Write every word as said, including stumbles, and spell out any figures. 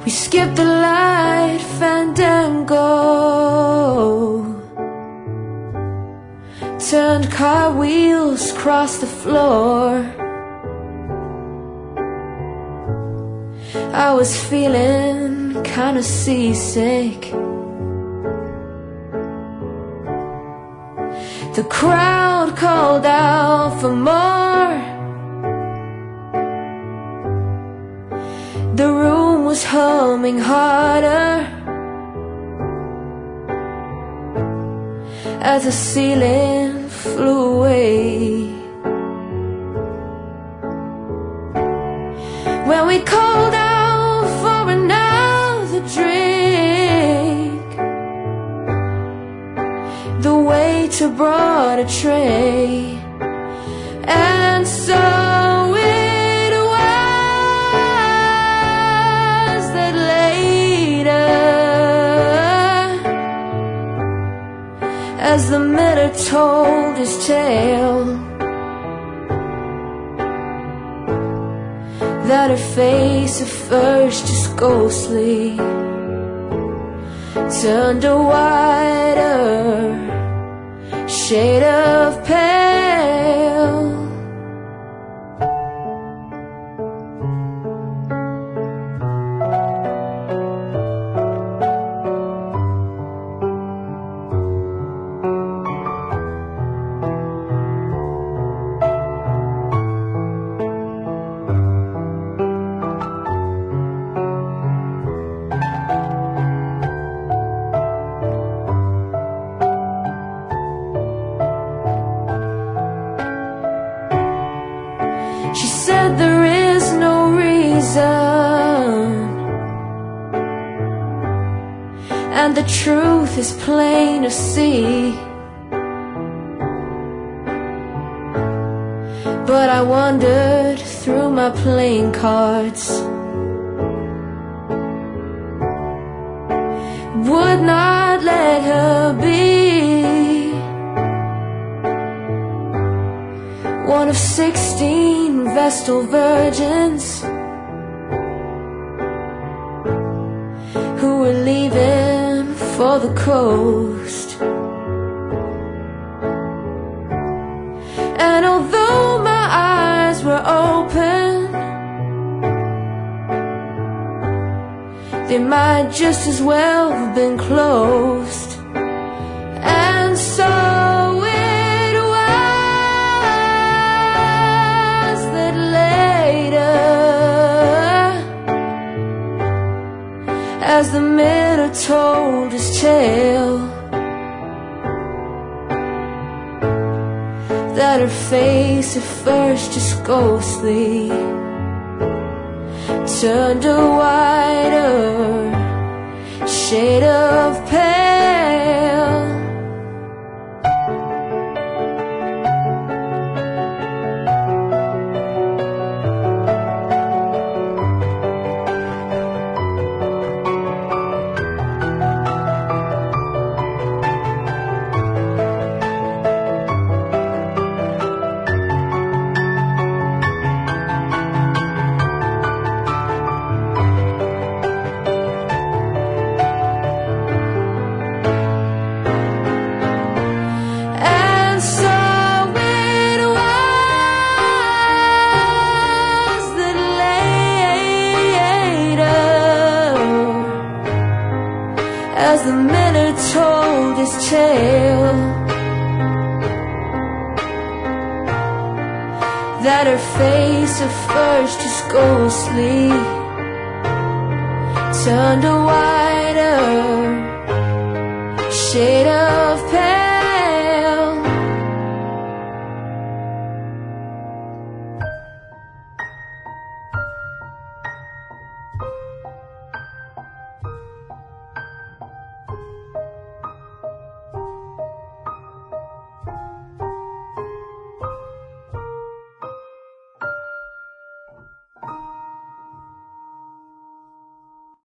We skipped the light fandango, turned cartwheels across the floor. I was feeling kinda seasick. The crowd called out for more. The room was humming harder as the ceiling flew away. When we called out for another drink, the waiter brought a tray, and so it was that later, as the miller told his tale, that her face at first just ghostly turned a whiter shade of pale. She said there is no reason, and the truth is plain to see. But I wandered through my playing cards, would not let her be one of sixteen Vestal virgins who were leaving for the coast. And although my eyes were open, they might just as well have been closed. And so as the miller told his tale, that her face at first just ghostly turned a whiter shade of pale. As the miller told his tale, that her face at first just ghostly turned a whiter shade of